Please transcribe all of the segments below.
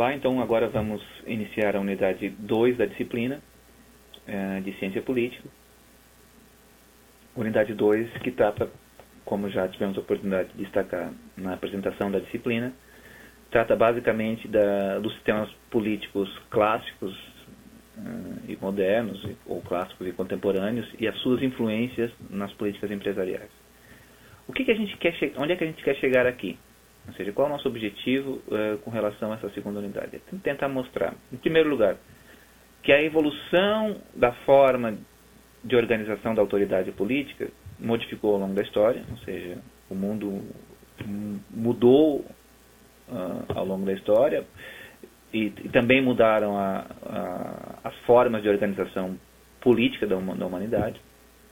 Olá, então agora vamos iniciar a unidade 2 da disciplina de Ciência Política. Unidade 2 que trata, como já tivemos a oportunidade de destacar na apresentação da disciplina, trata basicamente dos sistemas políticos clássicos e modernos, ou clássicos e contemporâneos, e as suas influências nas políticas empresariais. Onde é que a gente quer chegar aqui? Ou seja, qual é o nosso objetivo com relação a essa segunda unidade? É tentar mostrar, em primeiro lugar, que a evolução da forma de organização da autoridade política modificou ao longo da história, ou seja, o mundo mudou ao longo da história e também mudaram as formas de organização política da humanidade.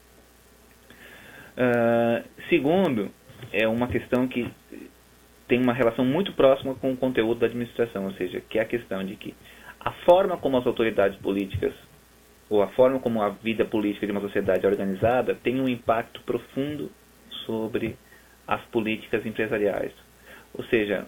Segundo, é uma questão que tem uma relação muito próxima com o conteúdo da administração, ou seja, que é a questão de que a forma como as autoridades políticas, ou a forma como a vida política de uma sociedade é organizada, tem um impacto profundo sobre as políticas empresariais. Ou seja,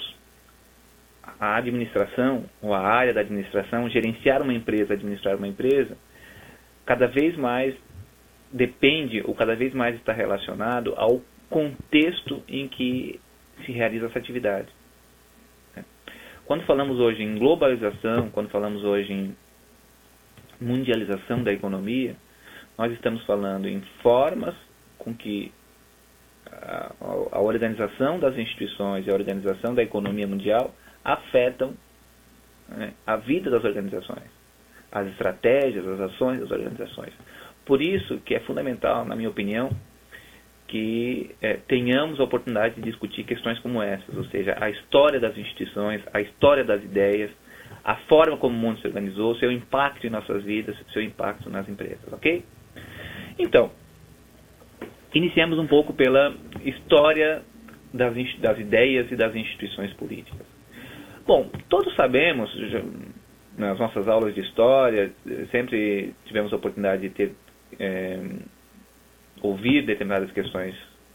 a administração, ou a área da administração, gerenciar uma empresa, administrar uma empresa, cada vez mais depende, ou cada vez mais está relacionado ao contexto em que se realiza essa atividade. Quando falamos hoje em globalização, quando falamos hoje em mundialização da economia, nós estamos falando em formas com que a organização das instituições e a organização da economia mundial afetam a vida das organizações, as estratégias, as ações das organizações. Por isso que é fundamental, na minha opinião, que tenhamos a oportunidade de discutir questões como essas, ou seja, a história das instituições, a história das ideias, a forma como o mundo se organizou, seu impacto em nossas vidas, seu impacto nas empresas, ok? Então, iniciemos um pouco pela história das ideias e das instituições políticas. Bom, todos sabemos, nas nossas aulas de história, sempre tivemos a oportunidade de ouvir determinadas questões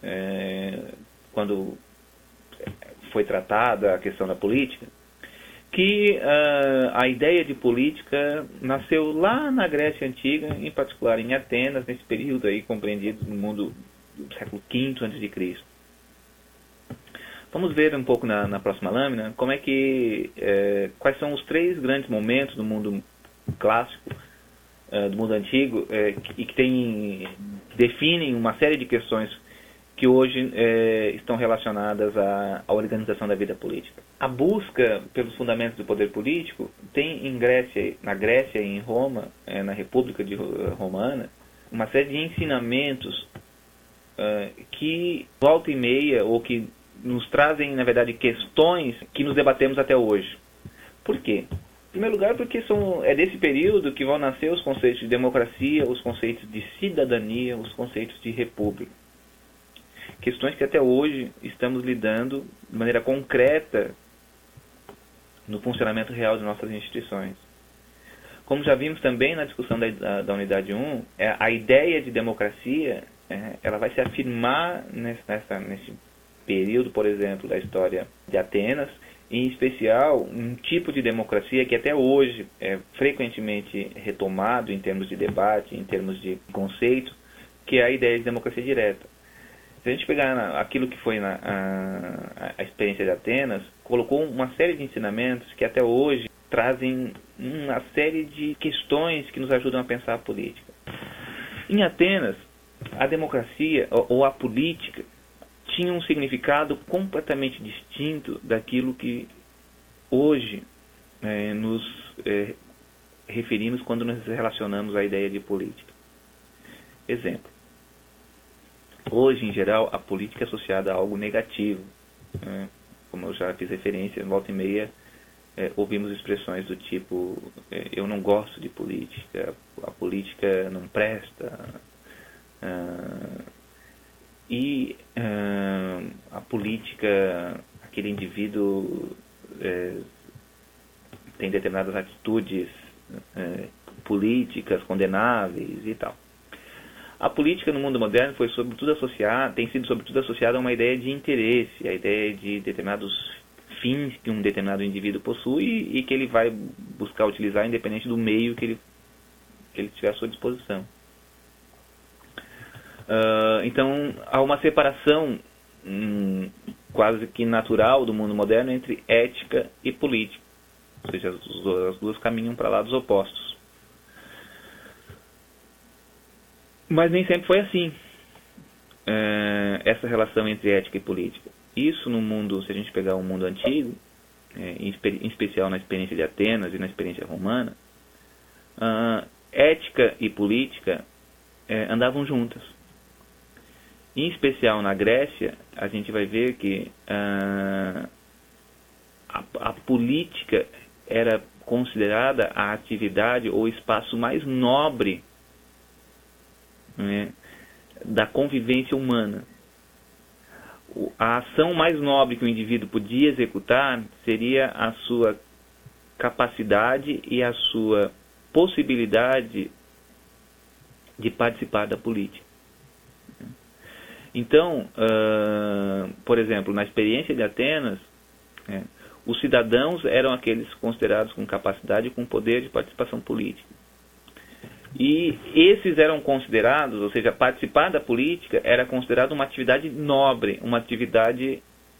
quando foi tratada a questão da política, que a ideia de política nasceu lá na Grécia Antiga, em particular em Atenas, nesse período aí compreendido no mundo do século V a.C. Vamos ver um pouco na próxima lâmina como é que quais são os três grandes momentos do mundo clássico, do mundo antigo, e que definem uma série de questões que hoje estão relacionadas à organização da vida política. A busca pelos fundamentos do poder político tem na Grécia e em Roma, na República Romana, uma série de ensinamentos que volta e meia, ou que nos trazem, na verdade, questões que nos debatemos até hoje. Por quê? Em primeiro lugar, porque é desse período que vão nascer os conceitos de democracia, os conceitos de cidadania, os conceitos de república. Questões que até hoje estamos lidando de maneira concreta no funcionamento real de nossas instituições. Como já vimos também na discussão da unidade 1, a ideia de democracia ela vai se afirmar nesse período, por exemplo, da história de Atenas, em especial um tipo de democracia que até hoje é frequentemente retomado em termos de debate, em termos de conceito, que é a ideia de democracia direta. Se a gente pegar aquilo que foi a experiência de Atenas, colocou uma série de ensinamentos que até hoje trazem uma série de questões que nos ajudam a pensar a política. Em Atenas, a democracia ou a política tinha um significado completamente distinto daquilo que hoje nos referimos quando nos relacionamos à ideia de política. Exemplo. Hoje, em geral, a política é associada a algo negativo. Como eu já fiz referência, volta e meia, ouvimos expressões do tipo eu não gosto de política, a política não presta, e a política, aquele indivíduo tem determinadas atitudes políticas condenáveis e tal. A política no mundo moderno tem sido sobretudo associada a uma ideia de interesse, a ideia de determinados fins que um determinado indivíduo possui e que ele vai buscar utilizar independente do meio que ele tiver à sua disposição. Então, há uma separação quase que natural do mundo moderno entre ética e política. Ou seja, as duas caminham para lados opostos. Mas nem sempre foi assim, essa relação entre ética e política. Isso no mundo, se a gente pegar o mundo antigo, em especial na experiência de Atenas e na experiência romana, ética e política andavam juntas. Em especial na Grécia, a gente vai ver que a política era considerada a atividade ou espaço mais nobre, né, da convivência humana. A ação mais nobre que o indivíduo podia executar seria a sua capacidade e a sua possibilidade de participar da política. Então, por exemplo, na experiência de Atenas, os cidadãos eram aqueles considerados com capacidade e com poder de participação política. E esses eram considerados, ou seja, participar da política era considerado uma atividade nobre, uma atividade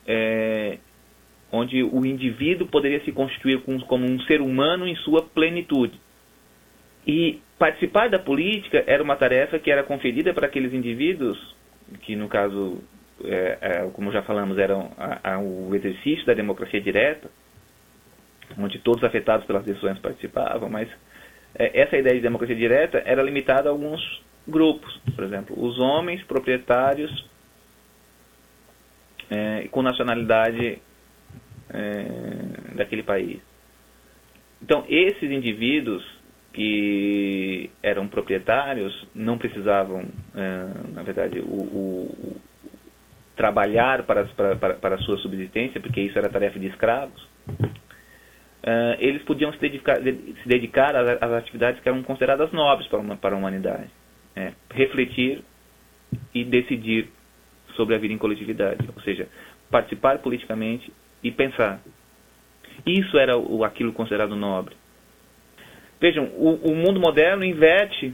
onde o indivíduo poderia se constituir como um ser humano em sua plenitude. E participar da política era uma tarefa que era conferida para aqueles indivíduos que, no caso, como já falamos, eram o exercício da democracia direta, onde todos afetados pelas decisões participavam, mas essa ideia de democracia direta era limitada a alguns grupos. Por exemplo, os homens proprietários com nacionalidade daquele país. Então, esses indivíduos que eram proprietários não precisavam, na verdade, trabalhar para a sua subsistência, porque isso era tarefa de escravos. Eles podiam se dedicar às atividades que eram consideradas nobres para a humanidade. Refletir e decidir sobre a vida em coletividade, ou seja, participar politicamente e pensar. Isso era aquilo considerado nobre. Vejam, o mundo moderno inverte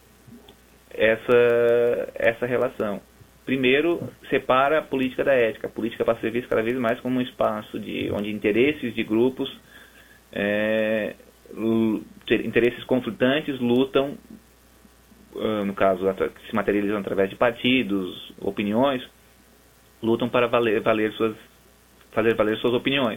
essa relação. Primeiro, separa a política da ética. A política passa a ser vista cada vez mais como um espaço onde interesses de grupos, interesses conflitantes lutam, no caso, se materializam através de partidos, opiniões, lutam para fazer valer suas opiniões.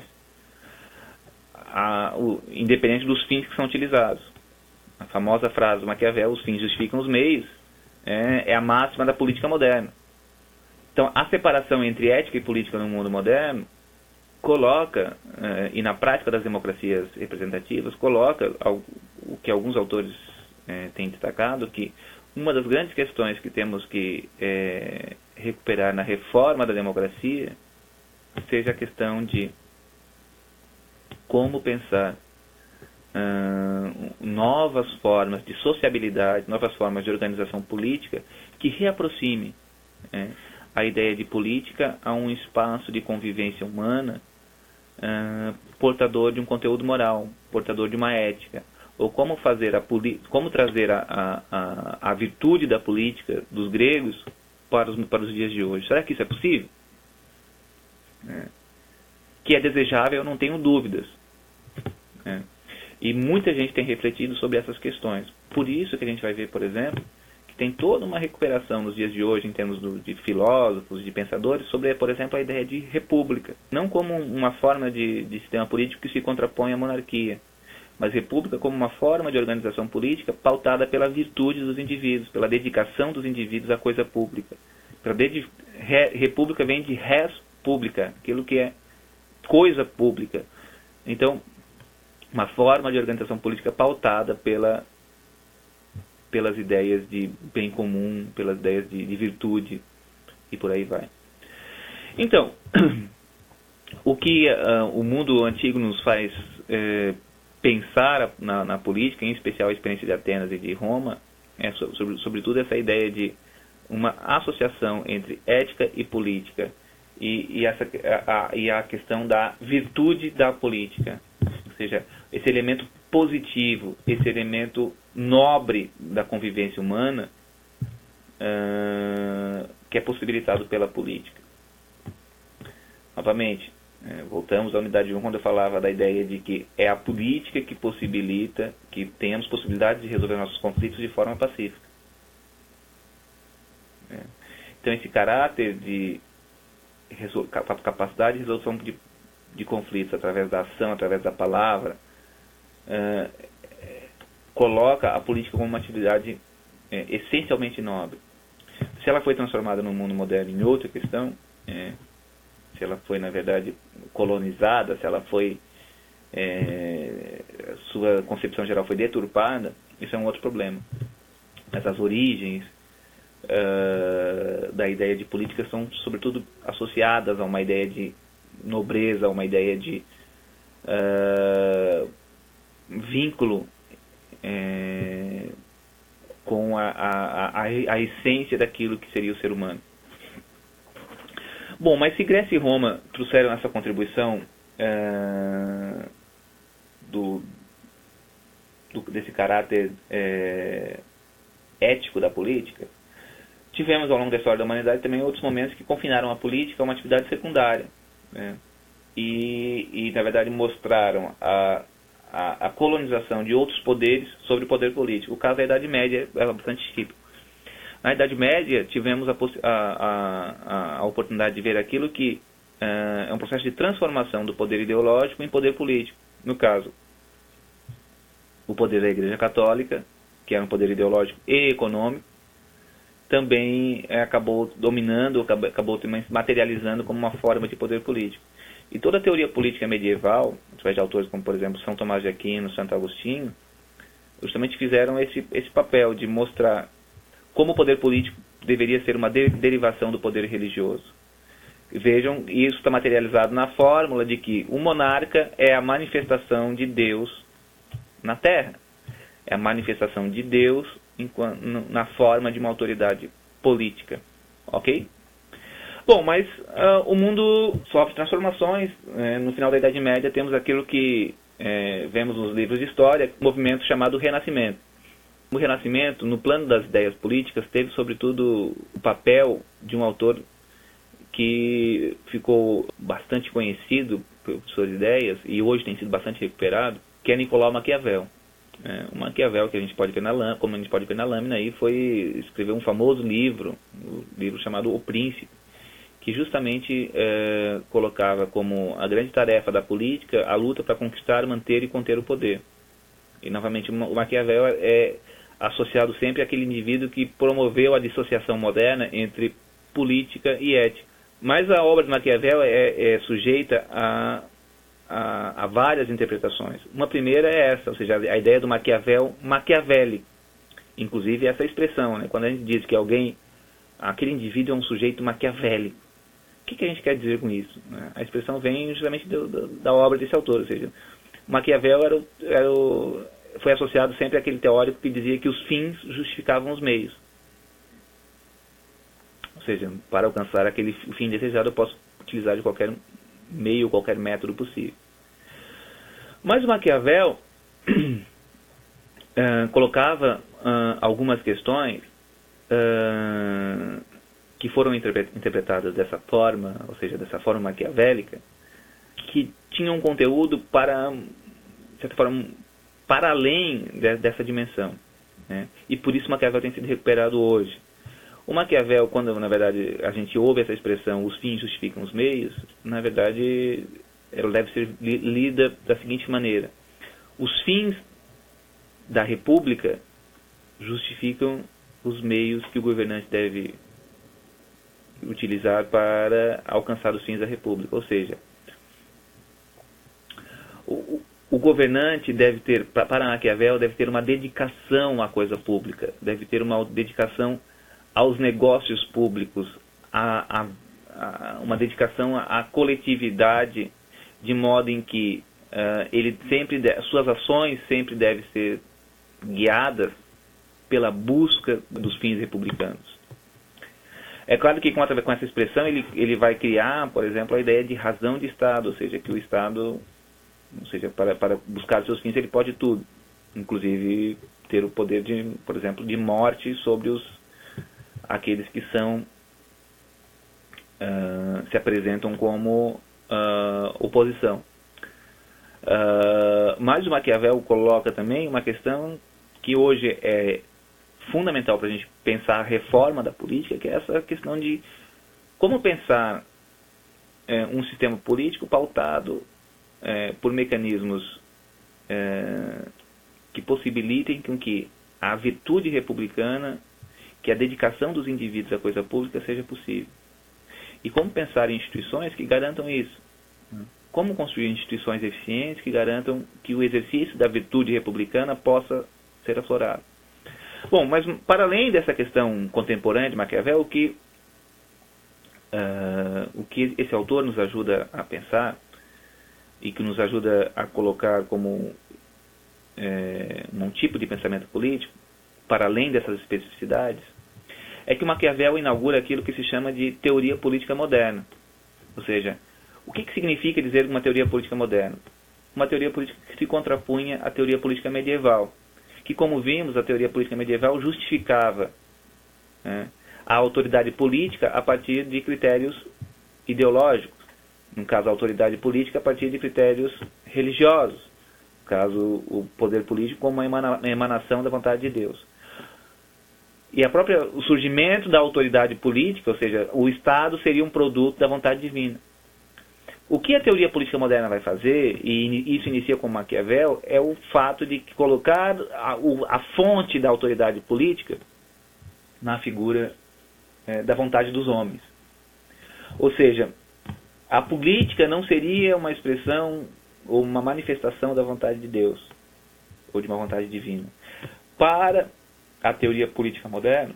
Independente dos fins que são utilizados. A famosa frase do Maquiavel, os fins justificam os meios, é a máxima da política moderna. Então, a separação entre ética e política no mundo moderno coloca, e na prática das democracias representativas, coloca o que alguns autores têm destacado, que uma das grandes questões que temos que recuperar na reforma da democracia seja a questão de como pensar novas formas de sociabilidade, novas formas de organização política que reaproxime a ideia de política a um espaço de convivência humana portador de um conteúdo moral, portador de uma ética, ou como trazer a virtude da política dos gregos para os dias de hoje. Será que isso é possível? Que é desejável, eu não tenho dúvidas. E muita gente tem refletido sobre essas questões. Por isso que a gente vai ver, por exemplo, que tem toda uma recuperação nos dias de hoje, em termos de filósofos, de pensadores, sobre, por exemplo, a ideia de república. Não como uma forma de sistema político que se contrapõe à monarquia, mas república como uma forma de organização política pautada pela virtude dos indivíduos, pela dedicação dos indivíduos à coisa pública. República vem de res pública, aquilo que é coisa pública. Então, uma forma de organização política pautada pelas ideias de bem comum, pelas ideias de virtude, e por aí vai. Então, o que o mundo antigo nos faz pensar na política, em especial a experiência de Atenas e de Roma, é sobretudo essa ideia de uma associação entre ética e política e a questão da virtude da política, ou seja, esse elemento positivo, esse elemento nobre da convivência humana, que é possibilitado pela política. Novamente, voltamos à unidade 1, quando eu falava da ideia de que é a política que possibilita que tenhamos possibilidade de resolver nossos conflitos de forma pacífica. Então, esse caráter de capacidade de resolução de conflitos através da ação, através da palavra, coloca a política como uma atividade essencialmente nobre. Se ela foi transformada no mundo moderno em outra questão, se ela foi, na verdade, colonizada, se ela foi, sua concepção geral foi deturpada, isso é um outro problema. Mas as origens da ideia de política são, sobretudo, associadas a uma ideia de nobreza, a uma ideia de vínculo com a essência daquilo que seria o ser humano. Bom, mas se Grécia e Roma trouxeram essa contribuição desse caráter ético da política, tivemos ao longo da história da humanidade também outros momentos que confinaram a política a uma atividade secundária, e na verdade mostraram a colonização de outros poderes sobre o poder político. O caso da Idade Média é bastante típico. Na Idade Média tivemos a oportunidade de ver aquilo que é um processo de transformação do poder ideológico em poder político. No caso, o poder da Igreja Católica, que era um poder ideológico e econômico, também acabou dominando, acabou se materializando como uma forma de poder político. E toda a teoria política medieval, através de autores como, por exemplo, São Tomás de Aquino, Santo Agostinho, justamente fizeram esse papel de mostrar como o poder político deveria ser uma derivação do poder religioso. Vejam, isso está materializado na fórmula de que o monarca é a manifestação de Deus na Terra. É a manifestação de Deus na forma de uma autoridade política. Ok? Bom, mas o mundo sofre transformações. No final da Idade Média temos aquilo que vemos nos livros de história, um movimento chamado Renascimento. O Renascimento, no plano das ideias políticas, teve sobretudo o papel de um autor que ficou bastante conhecido por suas ideias e hoje tem sido bastante recuperado, que é Nicolau Maquiavel. O Maquiavel, que a gente pode ver como a gente pode ver na lâmina, aí escreveu um famoso livro, um livro chamado O Príncipe, que justamente colocava como a grande tarefa da política a luta para conquistar, manter e conter o poder. E, novamente, o Maquiavel é associado sempre àquele indivíduo que promoveu a dissociação moderna entre política e ética. Mas a obra de Maquiavel é sujeita a várias interpretações. Uma primeira é essa, ou seja, a ideia do Maquiavel maquiavélico. Inclusive essa expressão, quando a gente diz que aquele indivíduo é um sujeito maquiavélico. O que a gente quer dizer com isso? A expressão vem justamente da obra desse autor, ou seja, Maquiavel foi associado sempre àquele teórico que dizia que os fins justificavam os meios. Ou seja, para alcançar aquele fim desejado eu posso utilizar de qualquer meio, qualquer método possível. Mas o Maquiavel colocava algumas questões que foram interpretadas dessa forma, ou seja, dessa forma maquiavélica, que tinham um conteúdo de certa forma, para além dessa dimensão. E por isso Maquiavel tem sido recuperado hoje. O Maquiavel, quando na verdade a gente ouve essa expressão, os fins justificam os meios, na verdade ela deve ser lida da seguinte maneira: os fins da república justificam os meios que o governante deve utilizar para alcançar os fins da república. Ou seja, o governante deve ter, para Maquiavel, deve ter uma dedicação à coisa pública, deve ter uma dedicação aos negócios públicos, uma dedicação à coletividade, de modo em que suas ações sempre devem ser guiadas pela busca dos fins republicanos. É claro que com essa expressão ele vai criar, por exemplo, a ideia de razão de Estado, ou seja, que o Estado, ou seja, para buscar seus fins ele pode tudo, inclusive ter o poder de, por exemplo, de morte sobre aqueles que são se apresentam como oposição. Mas o Maquiavel coloca também uma questão que hoje é fundamental para a gente pensar a reforma da política, que é essa questão de como pensar um sistema político pautado por mecanismos que possibilitem com que a virtude republicana, que a dedicação dos indivíduos à coisa pública seja possível. E como pensar em instituições que garantam isso. Como construir instituições eficientes que garantam que o exercício da virtude republicana possa ser aflorado. Bom, mas para além dessa questão contemporânea de Maquiavel, o que esse autor nos ajuda a pensar e que nos ajuda a colocar como um tipo de pensamento político, para além dessas especificidades, é que o Maquiavel inaugura aquilo que se chama de teoria política moderna. Ou seja, o que significa dizer uma teoria política moderna? Uma teoria política que se contrapunha à teoria política medieval, que, como vimos, a teoria política medieval justificava a autoridade política a partir de critérios ideológicos, no caso a autoridade política a partir de critérios religiosos, no caso o poder político como uma emanação da vontade de Deus. E o surgimento da autoridade política, ou seja, o Estado seria um produto da vontade divina. O que a teoria política moderna vai fazer, e isso inicia com Maquiavel, é o fato de colocar a fonte da autoridade política na figura da vontade dos homens. Ou seja, a política não seria uma expressão ou uma manifestação da vontade de Deus, ou de uma vontade divina. Para a teoria política moderna,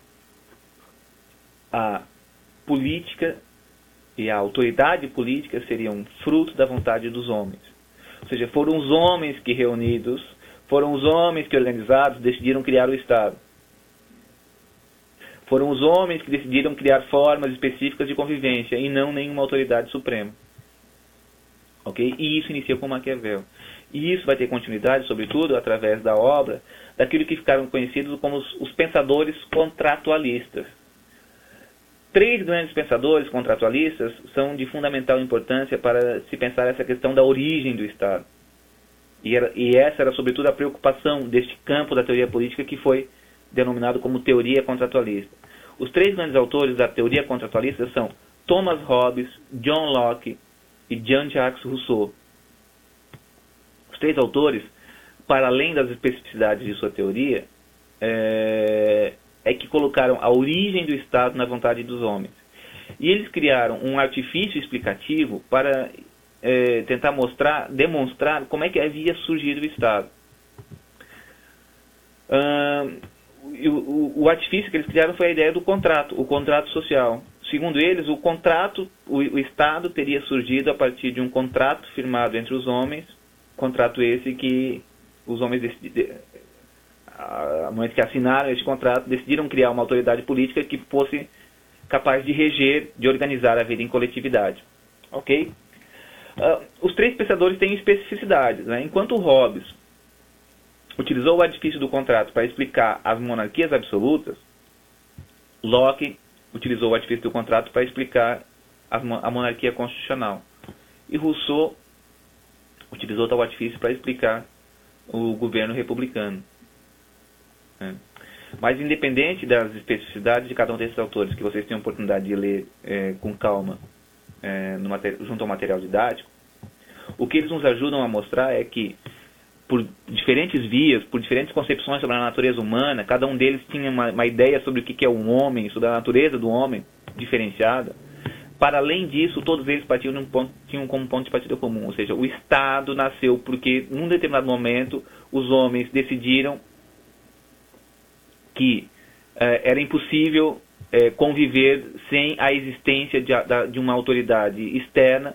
a política e a autoridade política seriam fruto da vontade dos homens. Ou seja, foram os homens que reunidos, foram os homens que organizados decidiram criar o Estado. Foram os homens que decidiram criar formas específicas de convivência e não nenhuma autoridade suprema. Ok? E isso inicia com Maquiavel. E isso vai ter continuidade, sobretudo, através da obra daquilo que ficaram conhecidos como os pensadores contratualistas. 3 grandes pensadores contratualistas são de fundamental importância para se pensar essa questão da origem do Estado. E essa era, sobretudo, a preocupação deste campo da teoria política que foi denominado como teoria contratualista. Os 3 grandes autores da teoria contratualista são Thomas Hobbes, John Locke e Jean-Jacques Rousseau. Os 3 autores, para além das especificidades de sua teoria, que colocaram a origem do Estado na vontade dos homens. E eles criaram um artifício explicativo para tentar demonstrar como é que havia surgido o Estado. O artifício que eles criaram foi a ideia do contrato, o contrato social. Segundo eles, o Estado teria surgido a partir de um contrato firmado entre os homens, contrato esse que os homens a momento que assinaram este contrato, decidiram criar uma autoridade política que fosse capaz de reger, de organizar a vida em coletividade. Ok? Os 3 pensadores têm especificidades. Enquanto Hobbes utilizou o artifício do contrato para explicar as monarquias absolutas, Locke utilizou o artifício do contrato para explicar a monarquia constitucional. E Rousseau utilizou tal artifício para explicar o governo republicano. Mas independente das especificidades de cada um desses autores, que vocês têm a oportunidade de ler com calma junto ao material didático, o que eles nos ajudam a mostrar é que por diferentes vias, por diferentes concepções sobre a natureza humana, cada um deles tinha uma ideia sobre o que é um homem, sobre a natureza do homem diferenciada. Para além disso, todos eles tinham como ponto de partida comum, ou seja, o Estado nasceu porque num determinado momento os homens decidiram que era impossível conviver sem a existência de uma autoridade externa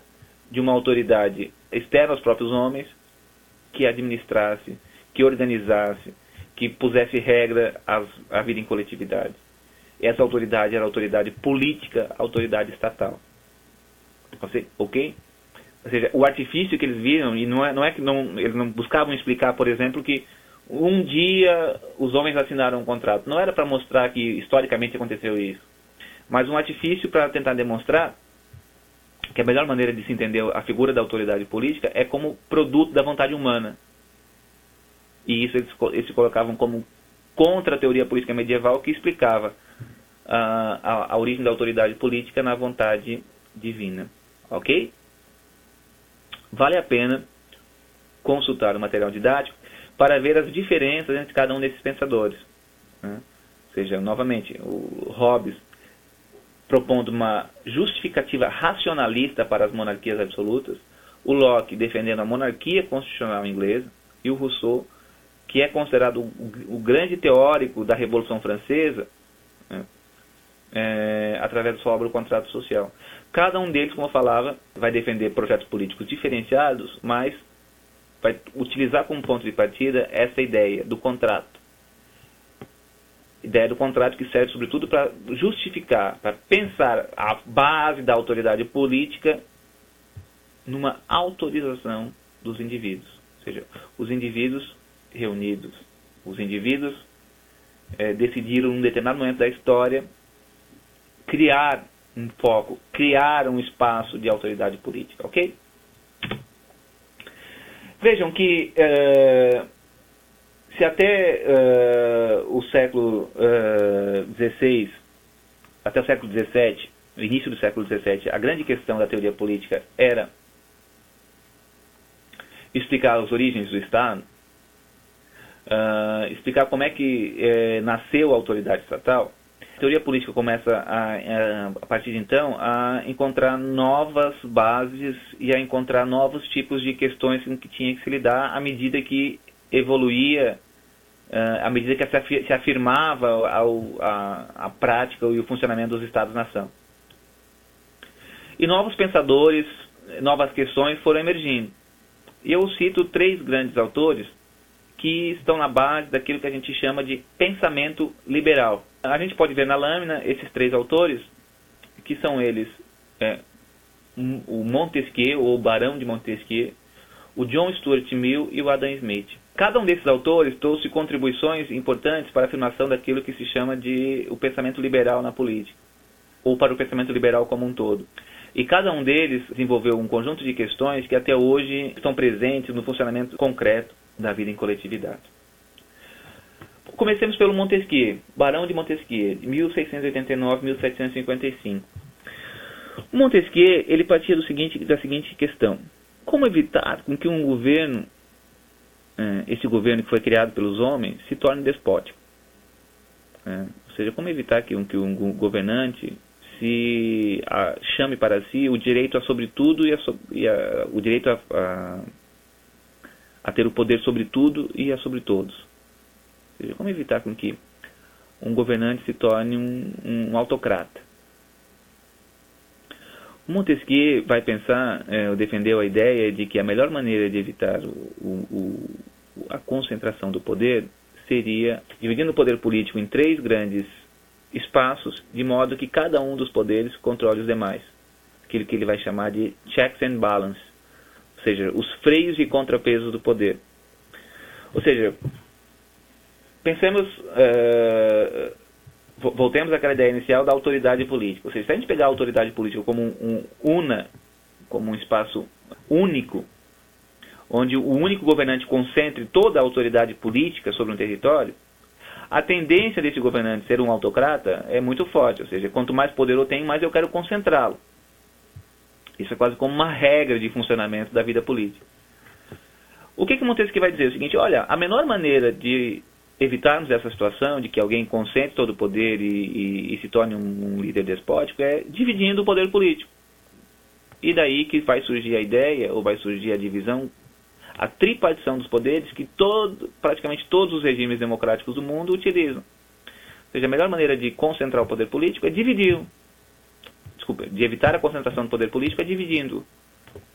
aos próprios homens, que administrasse, que organizasse, que pusesse regra à vida em coletividade. essa autoridade era autoridade política, autoridade estatal. Ok? Ou seja, o artifício que eles viram, e não é que eles não buscavam explicar, por exemplo, que um dia os homens assinaram um contrato. Não era para mostrar que historicamente aconteceu isso, mas um artifício para tentar demonstrar que a melhor maneira de se entender a figura da autoridade política é como produto da vontade humana. E isso eles se colocavam como contra a teoria política medieval, que explicava a origem da autoridade política na vontade divina. Ok? Vale a pena consultar o material didático para ver as diferenças entre cada um desses pensadores. Ou seja, novamente, o Hobbes propondo uma justificativa racionalista para as monarquias absolutas, o Locke defendendo a monarquia constitucional inglesa, e o Rousseau, que é considerado o grande teórico da Revolução Francesa, através da sua obra O Contrato Social. Cada um deles, como eu falava, vai defender projetos políticos diferenciados, mas vai utilizar como ponto de partida essa ideia do contrato. Ideia do contrato que serve sobretudo para justificar, para pensar a base da autoridade política numa autorização dos indivíduos. Ou seja, os indivíduos reunidos, os indivíduos decidiram, num determinado momento da história, criar um foco, criar um espaço de autoridade política, ok? Vejam que se até o século XVI, até o século XVII, no início do século XVII, a grande questão da teoria política era explicar as origens do Estado, explicar como é que nasceu a autoridade estatal. A teoria política começa, a partir de então, a encontrar novas bases e a encontrar novos tipos de questões com que tinha que se lidar à medida que evoluía, à medida que se afirmava a prática e o funcionamento dos Estados-nação. E novos pensadores, novas questões foram emergindo. E eu cito 3 grandes autores que estão na base daquilo que a gente chama de pensamento liberal. A gente pode ver na lâmina esses 3 autores, que são eles o Montesquieu, ou o Barão de Montesquieu, o John Stuart Mill e o Adam Smith. Cada um desses autores trouxe contribuições importantes para a afirmação daquilo que se chama de o pensamento liberal na política, ou para o pensamento liberal como um todo. E cada um deles desenvolveu um conjunto de questões que até hoje estão presentes no funcionamento concreto da vida em coletividade. Comecemos pelo Montesquieu, Barão de Montesquieu, de 1689 a 1755. O Montesquieu, ele partia da seguinte questão: como evitar com que um governo, esse governo que foi criado pelos homens, se torne despótico? Ou seja, como evitar que um governante se chame para si o direito a sobre tudo o direito a ter o poder sobre tudo e a sobre todos. Ou seja, como evitar com que um governante se torne um autocrata? O Montesquieu vai pensar, defendeu a ideia de que a melhor maneira de evitar a concentração do poder seria dividindo o poder político em 3 grandes espaços, de modo que cada um dos poderes controle os demais. Aquilo que ele vai chamar de checks and balance, ou seja, os freios e contrapesos do poder. Ou seja, pensemos, voltemos àquela ideia inicial da autoridade política. Ou seja, se a gente pegar a autoridade política como como um espaço único, onde o único governante concentre toda a autoridade política sobre um território, a tendência desse governante ser um autocrata é muito forte. Ou seja, quanto mais poder eu tenho, mais eu quero concentrá-lo. Isso é quase como uma regra de funcionamento da vida política. O que Montesquieu vai dizer? É o seguinte: olha, a menor maneira de evitarmos essa situação de que alguém concentre todo o poder e se torne um líder despótico é dividindo o poder político. E daí que vai surgir a ideia, ou vai surgir a divisão, a tripartição dos poderes que praticamente todos os regimes democráticos do mundo utilizam. Ou seja, a melhor maneira de concentrar o poder político é dividir. De evitar a concentração do poder político é dividindo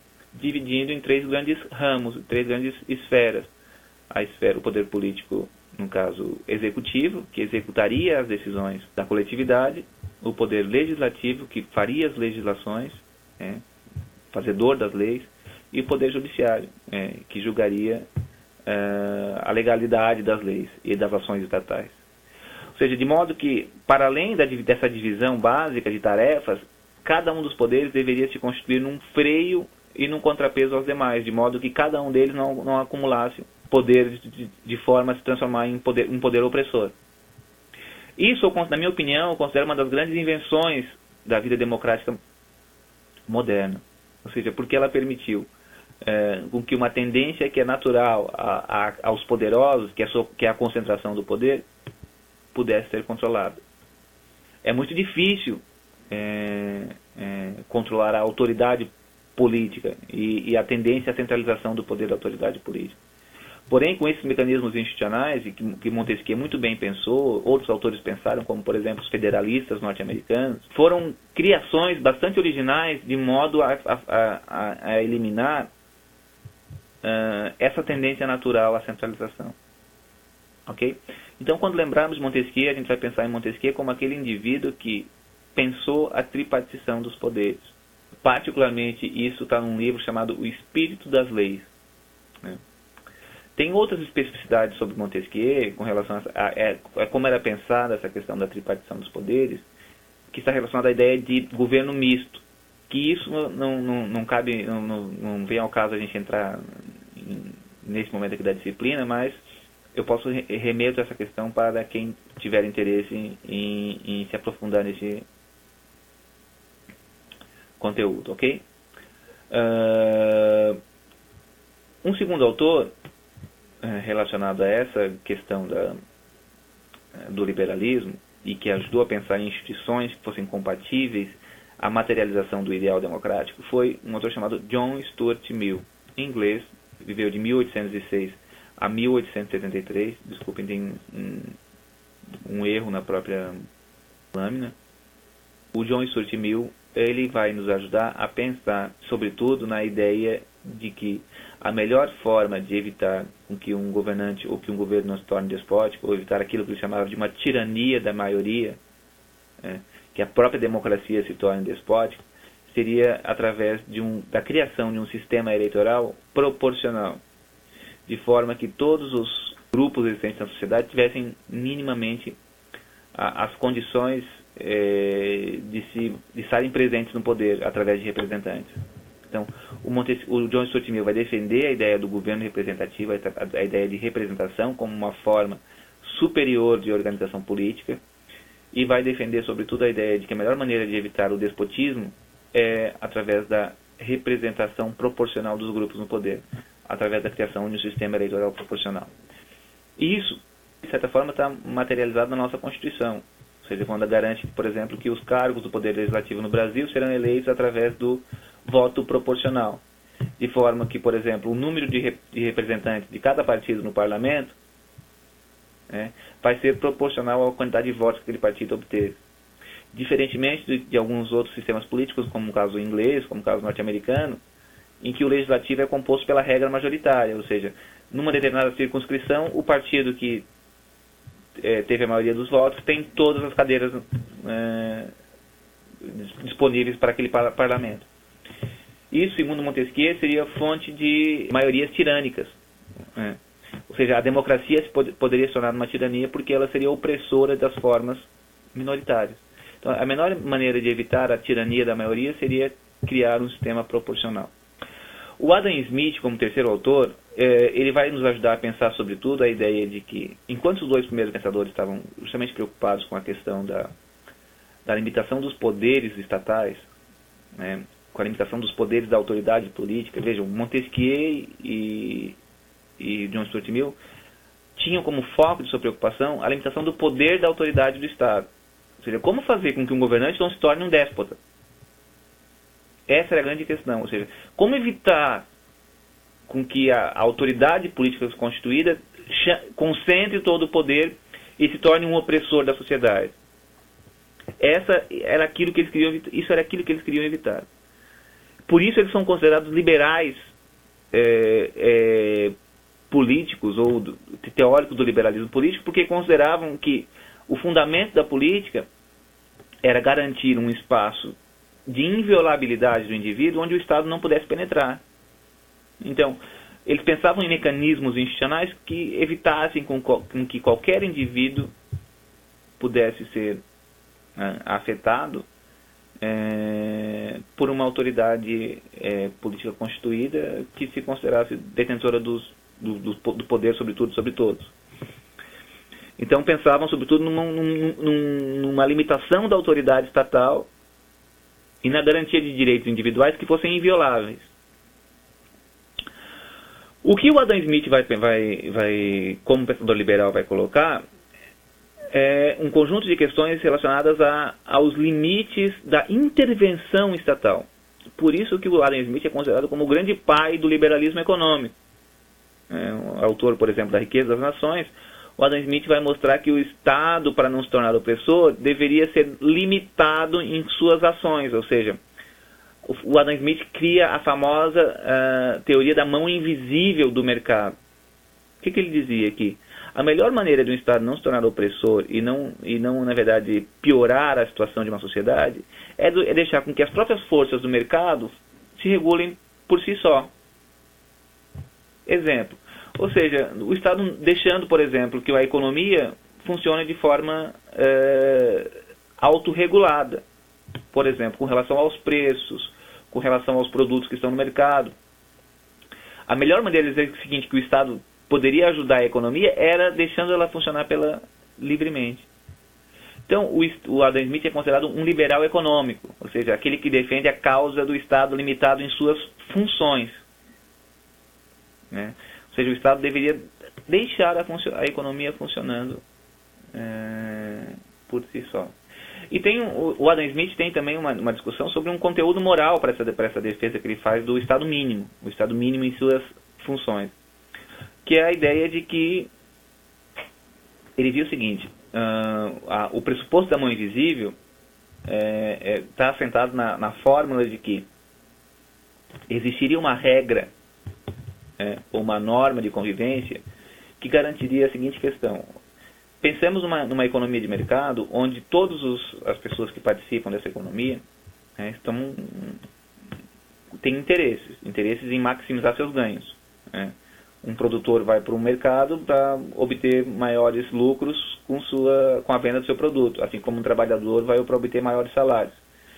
em 3 grandes ramos, 3 grandes esferas. A esfera, o poder político no caso executivo, que executaria as decisões da coletividade, o poder legislativo, que faria as legislações, fazedor das leis, e o poder judiciário, que julgaria a legalidade das leis e das ações estatais. Ou seja, de modo que, para além dessa divisão básica de tarefas, cada um dos poderes deveria se constituir num freio e num contrapeso aos demais, de modo que cada um deles não acumulasse poder de forma a se transformar em poder opressor. Isso, na minha opinião, eu considero uma das grandes invenções da vida democrática moderna. Ou seja, porque ela permitiu com que uma tendência que é natural aos poderosos, que é a concentração do poder, pudesse ser controlada. É muito difícil controlar a autoridade política e a tendência à centralização do poder da autoridade política. Porém, com esses mecanismos institucionais, que Montesquieu muito bem pensou, outros autores pensaram, como por exemplo os federalistas norte-americanos, foram criações bastante originais de modo a eliminar essa tendência natural à centralização. Ok? Então, quando lembrarmos de Montesquieu, a gente vai pensar em Montesquieu como aquele indivíduo que pensou a tripartição dos poderes. Particularmente, isso está num livro chamado O Espírito das Leis. Tem outras especificidades sobre Montesquieu com relação a como era pensada essa questão da tripartição dos poderes, que está relacionada à ideia de governo misto, que isso não cabe, não vem ao caso a gente entrar nesse momento aqui da disciplina, mas eu posso remeter essa questão para quem tiver interesse em se aprofundar nesse conteúdo, ok? Um segundo autor relacionado a essa questão do liberalismo e que ajudou a pensar em instituições que fossem compatíveis à materialização do ideal democrático foi um autor chamado John Stuart Mill. Em inglês, viveu de 1806 a 1873. Desculpem, tem um erro na própria lâmina. O John Stuart Mill, ele vai nos ajudar a pensar, sobretudo, na ideia de que a melhor forma de evitar com que um governante ou que um governo não se torne despótico, ou evitar aquilo que ele chamava de uma tirania da maioria, que a própria democracia se torne despótica, seria através da criação de um sistema eleitoral proporcional, de forma que todos os grupos existentes na sociedade tivessem minimamente as condições de estarem presentes no poder através de representantes. Então, o John Stuart Mill vai defender a ideia do governo representativo, a ideia de representação como uma forma superior de organização política, e vai defender, sobretudo, a ideia de que a melhor maneira de evitar o despotismo é através da representação proporcional dos grupos no poder, através da criação de um sistema eleitoral proporcional. E isso, de certa forma, está materializado na nossa Constituição. Ou seja, quando garante, por exemplo, que os cargos do Poder Legislativo no Brasil serão eleitos através do voto proporcional. De forma que, por exemplo, o número de representantes de cada partido no parlamento vai ser proporcional à quantidade de votos que aquele partido obteve. Diferentemente de alguns outros sistemas políticos, como o caso inglês, como o caso norte-americano, em que o legislativo é composto pela regra majoritária, ou seja, numa determinada circunscrição, o partido que teve a maioria dos votos tem todas as cadeiras disponíveis para aquele parlamento. Isso, segundo Montesquieu, seria fonte de maiorias tirânicas. Ou seja, a democracia poderia se tornar uma tirania porque ela seria opressora das formas minoritárias. Então, a menor maneira de evitar a tirania da maioria seria criar um sistema proporcional. O Adam Smith, como terceiro autor, ele vai nos ajudar a pensar, sobretudo, a ideia de que, enquanto os dois primeiros pensadores estavam justamente preocupados com a questão da limitação dos poderes estatais, com a limitação dos poderes da autoridade política, vejam, Montesquieu e John Stuart Mill tinham como foco de sua preocupação a limitação do poder da autoridade do Estado. Ou seja, como fazer com que um governante não se torne um déspota? Essa era a grande questão. Ou seja, como evitar com que a autoridade política constituída concentre todo o poder e se torne um opressor da sociedade. Isso era aquilo que eles queriam evitar. Por isso eles são considerados liberais políticos ou teóricos do liberalismo político, porque consideravam que o fundamento da política era garantir um espaço de inviolabilidade do indivíduo onde o Estado não pudesse penetrar. Então, eles pensavam em mecanismos institucionais que evitassem com que qualquer indivíduo pudesse ser afetado por uma autoridade política constituída que se considerasse detentora do poder sobre tudo e sobre todos. Então pensavam sobretudo numa limitação da autoridade estatal e na garantia de direitos individuais que fossem invioláveis. O que o Adam Smith como pensador liberal, vai colocar é um conjunto de questões relacionadas aos limites da intervenção estatal. Por isso que o Adam Smith é considerado como o grande pai do liberalismo econômico. O autor, por exemplo, da Riqueza das Nações, o Adam Smith vai mostrar que o Estado, para não se tornar opressor, deveria ser limitado em suas ações, ou seja, o Adam Smith cria a famosa teoria da mão invisível do mercado. O que ele dizia aqui? A melhor maneira de um Estado não se tornar opressor e não, na verdade, piorar a situação de uma sociedade é deixar com que as próprias forças do mercado se regulem por si só. Exemplo. Ou seja, o Estado deixando, por exemplo, que a economia funcione de forma autorregulada. Por exemplo, com relação aos preços, com relação aos produtos que estão no mercado. A melhor maneira de dizer o seguinte, que o Estado poderia ajudar a economia, era deixando ela funcionar livremente. Então, o Adam Smith é considerado um liberal econômico, ou seja, aquele que defende a causa do Estado limitado em suas funções. Né? Ou seja, o Estado deveria deixar a economia funcionando por si só. E o Adam Smith tem também uma discussão sobre um conteúdo moral para essa defesa que ele faz do Estado mínimo, o Estado mínimo em suas funções, que é a ideia de que ele viu o seguinte, o pressuposto da mão invisível está assentado na fórmula de que existiria uma regra ou uma norma de convivência que garantiria a seguinte questão. Pensemos numa economia de mercado onde todas as pessoas que participam dessa economia têm interesses em maximizar seus ganhos. Um produtor vai para um mercado para obter maiores lucros com a venda do seu produto, assim como um trabalhador vai para obter maiores salários.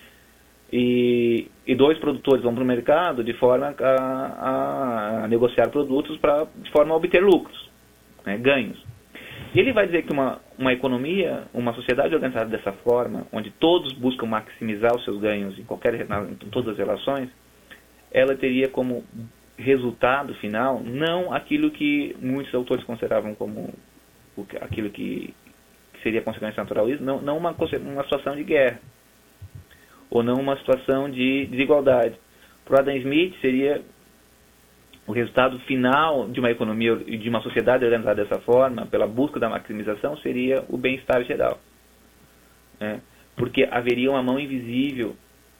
E dois produtores vão para o mercado de forma a negociar produtos de forma a obter lucros, ganhos. E ele vai dizer que uma economia, uma sociedade organizada dessa forma, onde todos buscam maximizar os seus ganhos em todas as relações, ela teria como resultado final não aquilo que muitos autores consideravam como aquilo que seria consequência natural, não uma situação de guerra, ou não uma situação de desigualdade. Para Adam Smith seria o resultado final de uma economia e de uma sociedade organizada dessa forma, pela busca da maximização, seria o bem-estar geral. Porque haveria uma mão invisível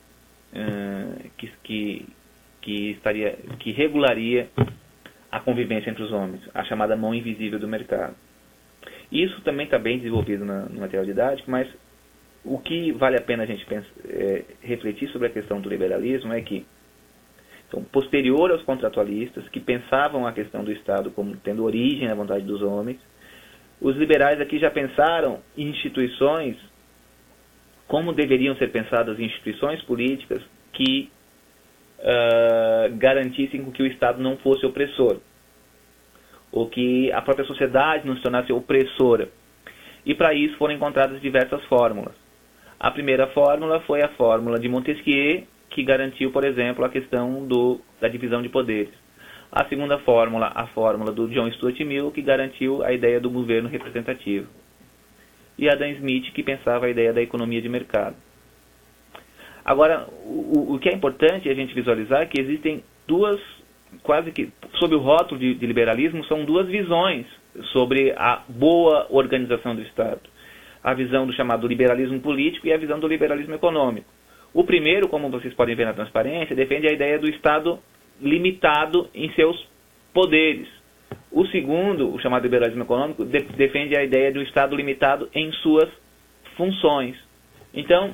que regularia a convivência entre os homens, a chamada mão invisível do mercado. Isso também está bem desenvolvido no material didático, mas o que vale a pena a gente refletir sobre a questão do liberalismo é que, então, posterior aos contratualistas, que pensavam a questão do Estado como tendo origem na vontade dos homens, os liberais aqui já pensaram em instituições, como deveriam ser pensadas instituições políticas que garantissem que o Estado não fosse opressor, ou que a própria sociedade não se tornasse opressora. E para isso foram encontradas diversas fórmulas. A primeira fórmula foi a fórmula de Montesquieu, que garantiu, por exemplo, a questão da divisão de poderes. A segunda fórmula, a fórmula do John Stuart Mill, que garantiu a ideia do governo representativo. E Adam Smith, que pensava a ideia da economia de mercado. Agora, o que é importante a gente visualizar é que existem quase que, sob o rótulo de liberalismo, são duas visões sobre a boa organização do Estado. A visão do chamado liberalismo político e a visão do liberalismo econômico. O primeiro, como vocês podem ver na transparência, defende a ideia do Estado limitado em seus poderes. O segundo, o chamado liberalismo econômico, defende a ideia de um Estado limitado em suas funções. Então,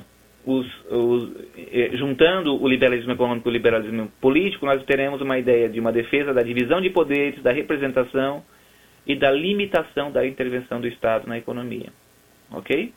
juntando o liberalismo econômico e o liberalismo político, nós teremos uma ideia de uma defesa da divisão de poderes, da representação e da limitação da intervenção do Estado na economia. Ok?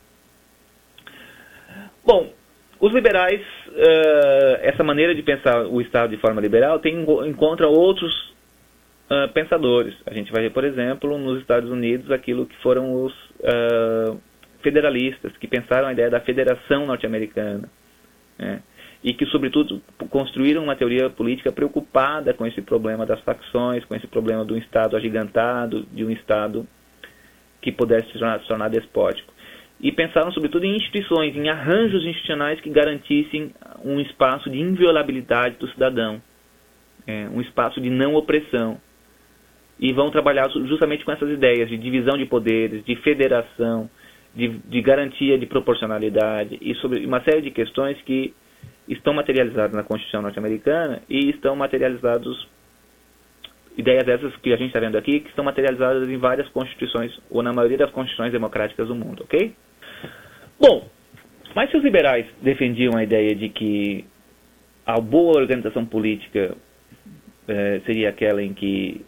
Bom, os liberais, essa maneira de pensar o Estado de forma liberal encontra outros pensadores. A gente vai ver, por exemplo, nos Estados Unidos, aquilo que foram os federalistas, que pensaram a ideia da federação norte-americana, né? E que, sobretudo, construíram uma teoria política preocupada com esse problema das facções, com esse problema do Estado agigantado, de um Estado que pudesse se tornar despótico. E pensaram, sobretudo, em instituições, em arranjos institucionais que garantissem um espaço de inviolabilidade do cidadão, um espaço de não opressão. E vão trabalhar justamente com essas ideias de divisão de poderes, de federação, de garantia de proporcionalidade e sobre uma série de questões que estão materializadas na Constituição norte-americana e estão materializadas, ideias essas que a gente está vendo aqui, que estão materializadas em várias constituições, ou na maioria das constituições democráticas do mundo, ok? Bom, mas se os liberais defendiam a ideia de que a boa organização política seria aquela em que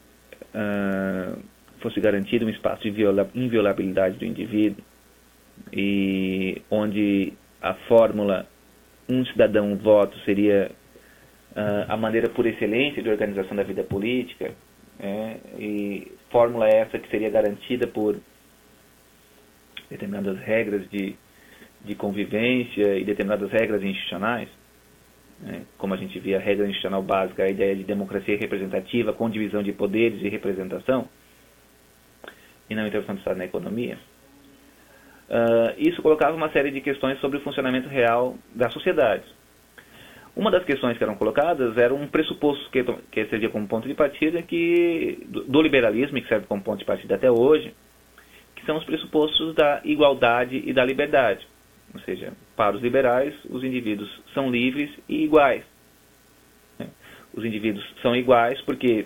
fosse garantido um espaço de inviolabilidade do indivíduo e onde a fórmula um cidadão, um voto seria a maneira por excelência de organização da vida política, e fórmula essa que seria garantida por determinadas regras de convivência e determinadas regras institucionais, como a gente via a regra institucional básica, a ideia de democracia representativa com divisão de poderes e representação, e não intervenção do Estado na economia. Isso colocava uma série de questões sobre o funcionamento real das sociedades. Uma das questões que eram colocadas era um pressuposto que servia como ponto de partida do liberalismo, e que serve como ponto de partida até hoje, que são os pressupostos da igualdade e da liberdade. Ou seja, para os liberais, os indivíduos são livres e iguais. Os indivíduos são iguais porque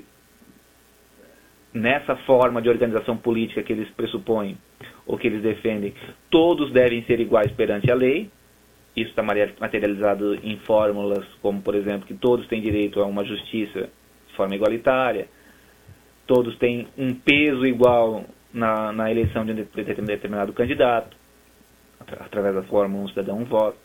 nessa forma de organização política que eles pressupõem ou que eles defendem, todos devem ser iguais perante a lei. Isso está materializado em fórmulas como, por exemplo, que todos têm direito a uma justiça de forma igualitária, todos têm um peso igual na eleição de um determinado candidato, através da fórmula um cidadão, um voto.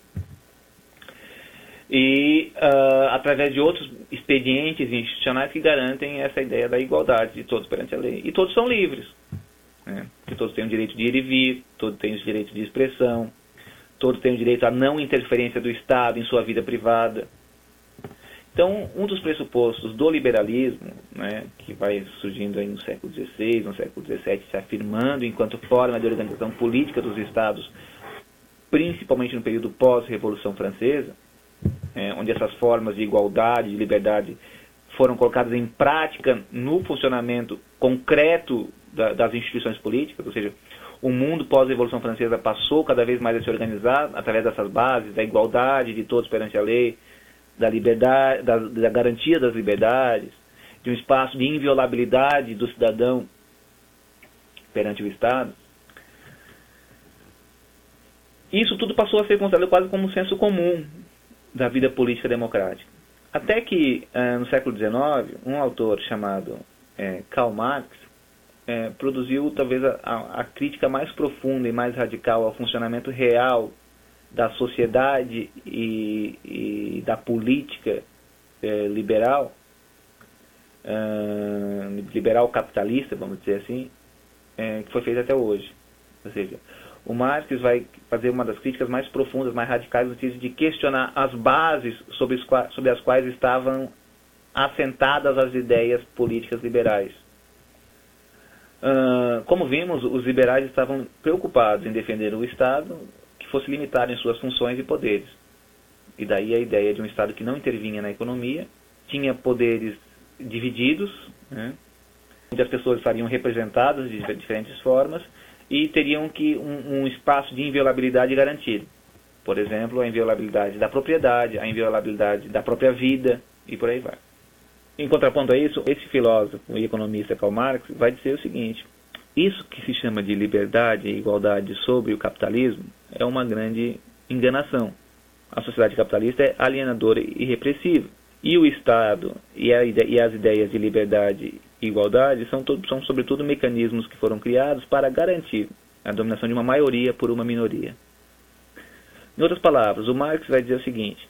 E através de outros expedientes institucionais que garantem essa ideia da igualdade de todos perante a lei. E todos são livres, que todos têm o direito de ir e vir, todos têm o direito de expressão, todos têm o direito à não interferência do Estado em sua vida privada. Então, um dos pressupostos do liberalismo, que vai surgindo aí no século XVI, no século XVII, se afirmando enquanto forma de organização política dos Estados, principalmente no período pós-Revolução Francesa, onde essas formas de igualdade, de liberdade, foram colocadas em prática no funcionamento concreto das instituições políticas, ou seja, o mundo pós-Revolução Francesa passou cada vez mais a se organizar através dessas bases, da igualdade de todos perante a lei, da liberdade, da garantia das liberdades, de um espaço de inviolabilidade do cidadão perante o Estado. Isso tudo passou a ser considerado quase como um senso comum da vida política democrática. Até que, no século XIX, um autor chamado Karl Marx produziu talvez a crítica mais profunda e mais radical ao funcionamento real da sociedade e da política liberal, liberal capitalista, vamos dizer assim, que foi feita até hoje. Ou seja, o Marx vai fazer uma das críticas mais profundas, mais radicais, no sentido de questionar as bases sobre as quais estavam assentadas as ideias políticas liberais. Como vimos, os liberais estavam preocupados em defender o Estado que fosse limitado em suas funções e poderes. E daí a ideia de um Estado que não intervinha na economia, tinha poderes divididos, onde as pessoas estariam representadas de diferentes formas, e teriam que um espaço de inviolabilidade garantido. Por exemplo, a inviolabilidade da propriedade, a inviolabilidade da própria vida, e por aí vai. Em contraponto a isso, esse filósofo e economista Karl Marx vai dizer o seguinte: isso que se chama de liberdade e igualdade sobre o capitalismo é uma grande enganação. A sociedade capitalista é alienadora e repressiva. E o Estado e as ideias de liberdade e igualdade são sobretudo mecanismos que foram criados para garantir a dominação de uma maioria por uma minoria. Em outras palavras, o Marx vai dizer o seguinte: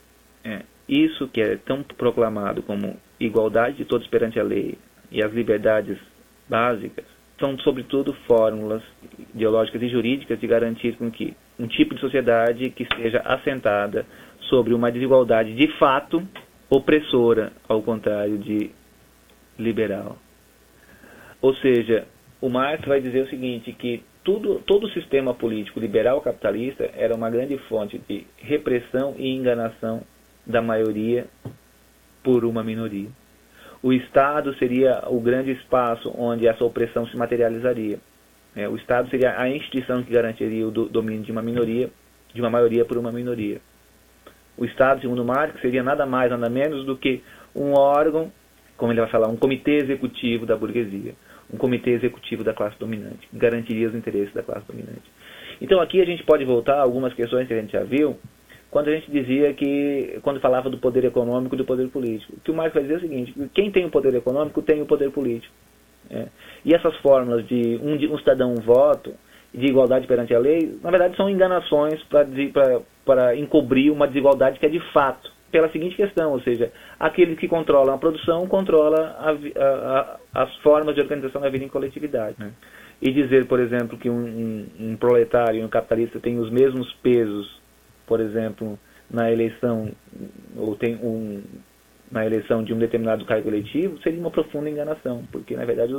isso que é tão proclamado como igualdade de todos perante a lei e as liberdades básicas são sobretudo fórmulas ideológicas e jurídicas de garantir com que um tipo de sociedade que seja assentada sobre uma desigualdade de fato opressora, ao contrário de liberal. Ou seja, o Marx vai dizer o seguinte, que todo o sistema político liberal capitalista era uma grande fonte de repressão e enganação da maioria por uma minoria. O Estado seria o grande espaço onde essa opressão se materializaria. O Estado seria a instituição que garantiria o domínio de uma minoria, de uma maioria por uma minoria. O Estado, segundo Marx, seria nada mais, nada menos do que um órgão, como ele vai falar, um comitê executivo da burguesia, um comitê executivo da classe dominante, que garantiria os interesses da classe dominante. Então aqui a gente pode voltar a algumas questões que a gente já viu, quando a gente dizia que, quando falava do poder econômico e do poder político. O que o Marx vai dizer é o seguinte: quem tem o poder econômico tem o poder político. E essas fórmulas de um cidadão, um voto, de igualdade perante a lei, na verdade são enganações para encobrir uma desigualdade que é de fato, pela seguinte questão, ou seja, aqueles que controlam a produção controlam as formas de organização da vida em coletividade. E dizer, por exemplo, que um proletário e um capitalista têm os mesmos pesos, por exemplo, na eleição, ou na eleição de um determinado cargo eletivo, seria uma profunda enganação, porque, na verdade,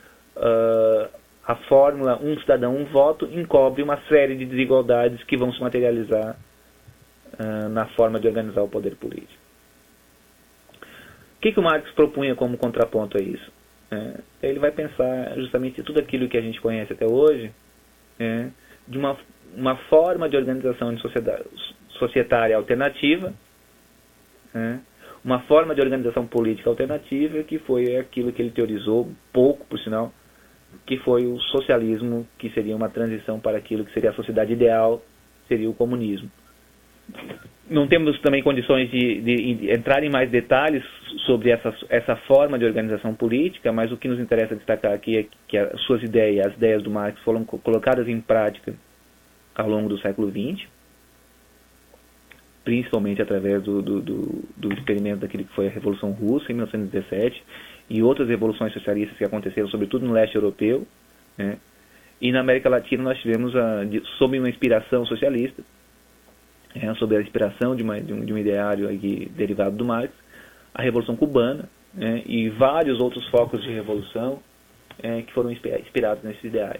a fórmula um cidadão, um voto encobre uma série de desigualdades que vão se materializar na forma de organizar o poder político. O que o Marx propunha como contraponto a isso? Ele vai pensar justamente tudo aquilo que a gente conhece até hoje de uma forma de organização de societária alternativa, uma forma de organização política alternativa, que foi aquilo que ele teorizou, pouco por sinal, que foi o socialismo, que seria uma transição para aquilo que seria a sociedade ideal, seria o comunismo. Não temos também condições de entrar em mais detalhes sobre essa forma de organização política, mas o que nos interessa destacar aqui é que as suas ideias, as ideias do Marx, foram colocadas em prática ao longo do século XX, principalmente através do experimento daquilo que foi a Revolução Russa, em 1917, e outras revoluções socialistas que aconteceram, sobretudo no leste europeu. E na América Latina nós tivemos, sob uma inspiração socialista, sob a inspiração de um ideário aí derivado do Marx, a Revolução Cubana, e vários outros focos de revolução que foram inspirados nesses ideais.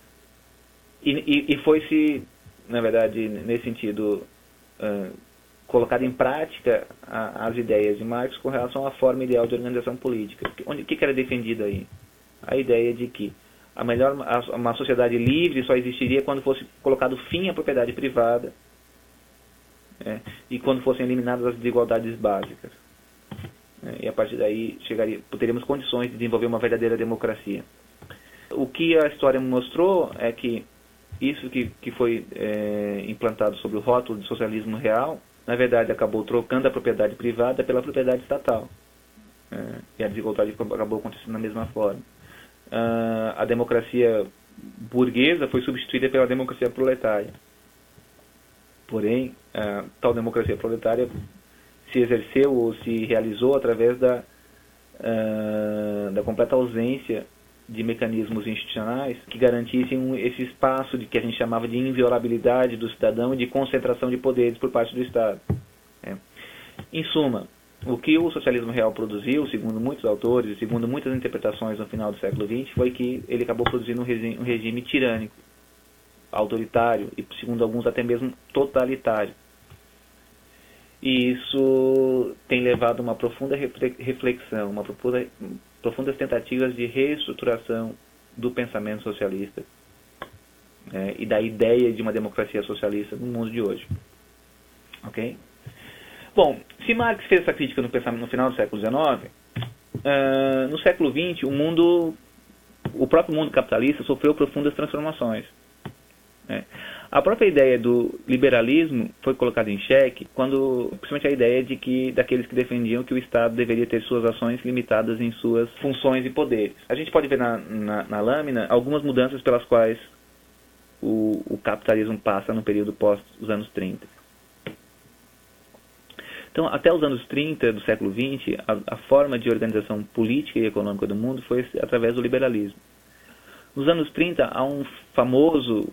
E foi-se, na verdade, nesse sentido, colocado em prática as ideias de Marx com relação à forma ideal de organização política. O que era defendido aí? A ideia de que uma sociedade livre só existiria quando fosse colocado fim à propriedade privada, e quando fossem eliminadas as desigualdades básicas. E a partir daí teríamos condições de desenvolver uma verdadeira democracia. O que a história mostrou é que isso que foi implantado sob o rótulo de socialismo real, na verdade acabou trocando a propriedade privada pela propriedade estatal. E a desigualdade acabou acontecendo da mesma forma. A democracia burguesa foi substituída pela democracia proletária. Porém, tal democracia proletária se exerceu ou se realizou através da completa ausência de mecanismos institucionais que garantissem esse espaço que a gente chamava de inviolabilidade do cidadão e de concentração de poderes por parte do Estado. Em suma, o que o socialismo real produziu, segundo muitos autores e segundo muitas interpretações no final do século XX, foi que ele acabou produzindo um regime tirânico, autoritário e, segundo alguns, até mesmo totalitário. E isso tem levado a uma profunda reflexão, profundas tentativas de reestruturação do pensamento socialista e da ideia de uma democracia socialista no mundo de hoje. Ok? Bom, se Marx fez essa crítica no final do século XIX, no século XX, o próprio mundo capitalista sofreu profundas transformações. Né? A própria ideia do liberalismo foi colocada em xeque quando, principalmente a ideia daqueles que defendiam que o Estado deveria ter suas ações limitadas em suas funções e poderes. A gente pode ver na lâmina algumas mudanças pelas quais o capitalismo passa no período pós os anos 30. Então, até os anos 30 do século XX, a forma de organização política e econômica do mundo foi através do liberalismo. Nos anos 30, há um famoso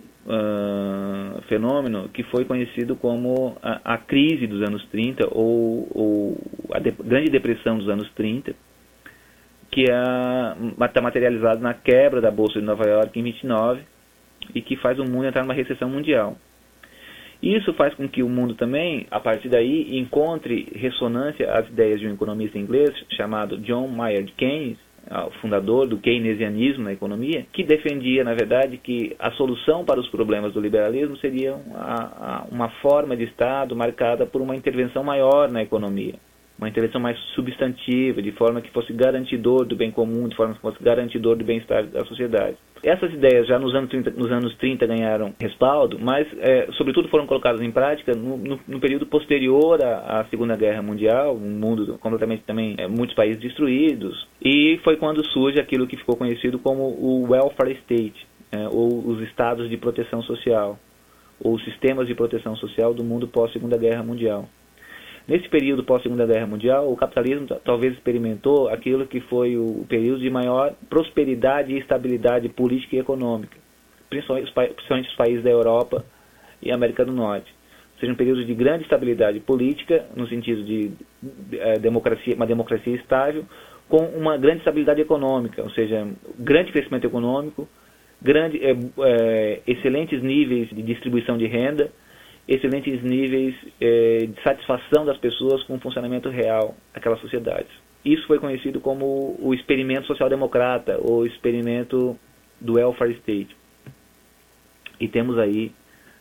fenômeno que foi conhecido como a crise dos anos 30 ou a Grande Depressão dos anos 30, que está materializado na quebra da Bolsa de Nova York em 29 e que faz o mundo entrar numa recessão mundial. Isso faz com que o mundo também, a partir daí, encontre ressonância às ideias de um economista inglês chamado John Maynard Keynes, o fundador do keynesianismo na economia, que defendia, na verdade, que a solução para os problemas do liberalismo seria uma forma de Estado marcada por uma intervenção maior na economia, uma intervenção mais substantiva, de forma que fosse garantidor do bem comum, de forma que fosse garantidor do bem-estar da sociedade. Essas ideias já nos anos 30 ganharam respaldo, mas sobretudo foram colocadas em prática no período posterior à Segunda Guerra Mundial, um mundo completamente também, muitos países destruídos, e foi quando surge aquilo que ficou conhecido como o welfare state, ou os estados de proteção social, ou os sistemas de proteção social do mundo pós-Segunda Guerra Mundial. Nesse período pós-Segunda Guerra Mundial, o capitalismo talvez experimentou aquilo que foi o período de maior prosperidade e estabilidade política e econômica, principalmente os países da Europa e América do Norte. Ou seja, um período de grande estabilidade política, no sentido de uma democracia estável, com uma grande estabilidade econômica, ou seja, grande crescimento econômico, excelentes níveis de distribuição de renda, excelentes níveis de satisfação das pessoas com o funcionamento real daquelas sociedades. Isso foi conhecido como o experimento social-democrata, ou experimento do welfare state. E temos aí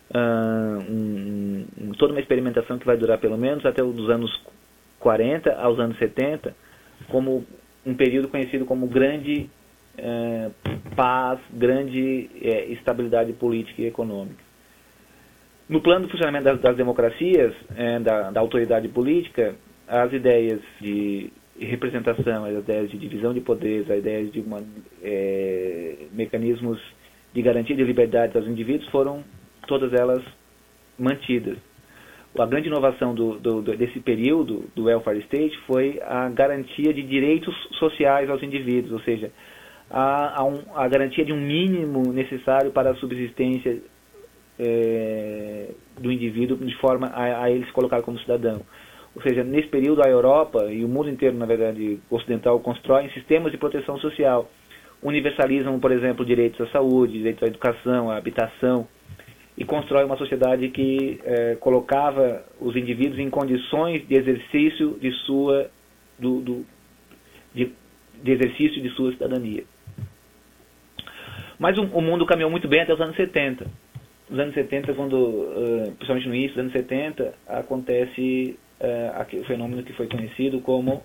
toda uma experimentação que vai durar pelo menos até os anos 40 aos anos 70, como um período conhecido como grande paz, grande estabilidade política e econômica. No plano do funcionamento das democracias, da autoridade política, as ideias de representação, as ideias de divisão de poderes, as ideias de mecanismos de garantia de liberdade aos indivíduos foram todas elas mantidas. A grande inovação desse período do welfare state foi a garantia de direitos sociais aos indivíduos, ou seja, a garantia de um mínimo necessário para a subsistência do indivíduo, de forma a ele se colocar como cidadão. Ou seja, nesse período a Europa e o mundo inteiro, na verdade, ocidental, constroem sistemas de proteção social. Universalizam, por exemplo, direitos à saúde, direitos à educação, à habitação, e constrói uma sociedade que colocava os indivíduos em condições de exercício de sua cidadania. Mas o mundo caminhou muito bem até os anos 70. Nos anos 70, principalmente no início dos anos 70, acontece o fenômeno que foi conhecido como,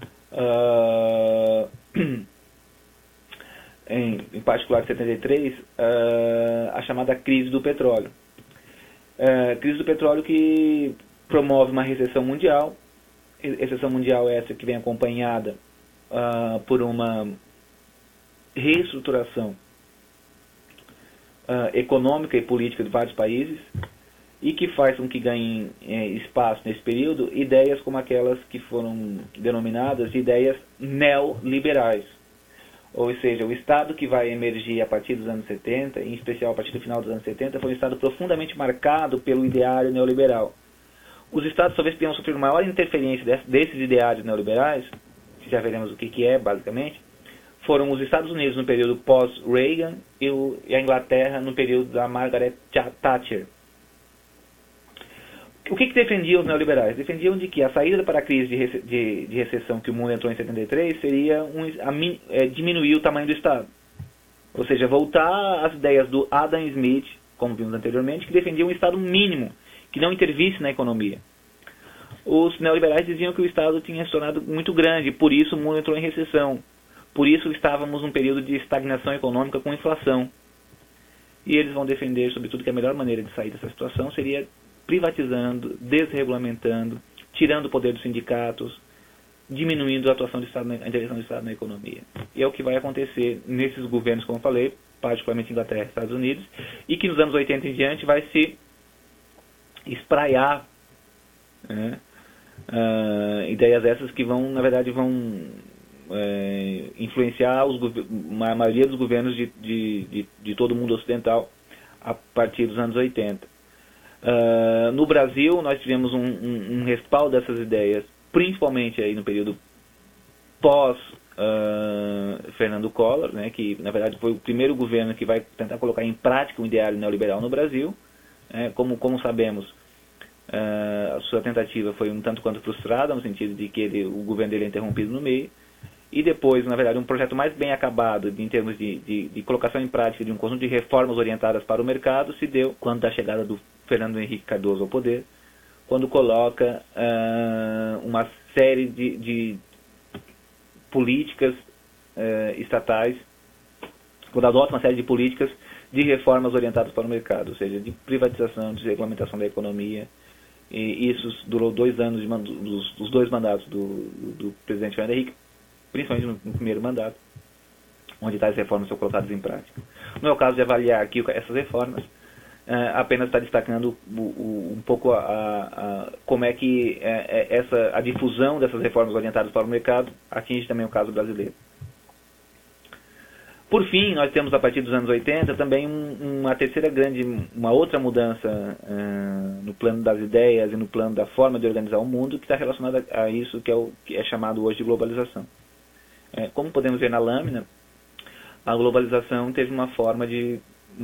em particular em 73, a chamada crise do petróleo. Crise do petróleo que promove uma recessão mundial, essa que vem acompanhada por uma reestruturação econômica e política de vários países, e que faz com que ganhem espaço nesse período ideias como aquelas que foram denominadas de ideias neoliberais. Ou seja, o Estado que vai emergir a partir dos anos 70, em especial a partir do final dos anos 70, foi um Estado profundamente marcado pelo ideário neoliberal. Os Estados talvez tenham sofrido maior interferência desses ideários neoliberais, que já veremos o que é, basicamente, foram os Estados Unidos no período pós-Reagan e a Inglaterra no período da Margaret Thatcher. O que defendiam os neoliberais? Defendiam de que a saída para a crise de recessão que o mundo entrou em 73 seria diminuir o tamanho do Estado. Ou seja, voltar às ideias do Adam Smith, como vimos anteriormente, que defendia um Estado mínimo, que não intervisse na economia. os neoliberais diziam que o Estado tinha se tornado muito grande, por isso o mundo entrou em recessão. Por isso estávamos num período de estagnação econômica com inflação. E eles vão defender, sobretudo, que a melhor maneira de sair dessa situação seria privatizando, desregulamentando, tirando o poder dos sindicatos, diminuindo a atuação do Estado, a intervenção do Estado na economia. E é o que vai acontecer nesses governos, como eu falei, particularmente Inglaterra e Estados Unidos, e que nos anos 80 em diante vai se espraiar, né? Ideias essas que vão, na verdade, influenciar a maioria dos governos de todo o mundo ocidental a partir dos anos 80. No Brasil, nós tivemos um respaldo dessas ideias, principalmente aí no período pós Fernando Collor, né, que na verdade foi o primeiro governo que vai tentar colocar em prática o ideário neoliberal no Brasil. Como sabemos, a sua tentativa foi um tanto quanto frustrada, no sentido de que o governo dele é interrompido no meio. E depois, na verdade, um projeto mais bem acabado em termos de colocação em prática de um conjunto de reformas orientadas para o mercado se deu quando da chegada do Fernando Henrique Cardoso ao poder, quando coloca uma série de políticas estatais, quando adota uma série de políticas de reformas orientadas para o mercado, ou seja, de privatização, de regulamentação da economia. E isso durou 2 anos dos 2 mandatos do presidente Fernando Henrique, principalmente no primeiro mandato, onde tais reformas são colocadas em prática. Não é o caso de avaliar aqui essas reformas, apenas está destacando um pouco como é que a difusão dessas reformas orientadas para o mercado atinge também o caso brasileiro. Por fim, nós temos a partir dos anos 80 também uma outra mudança no plano das ideias e no plano da forma de organizar o mundo, que está relacionada a isso que é chamado hoje de globalização. Como podemos ver na lâmina, a globalização teve uma forma de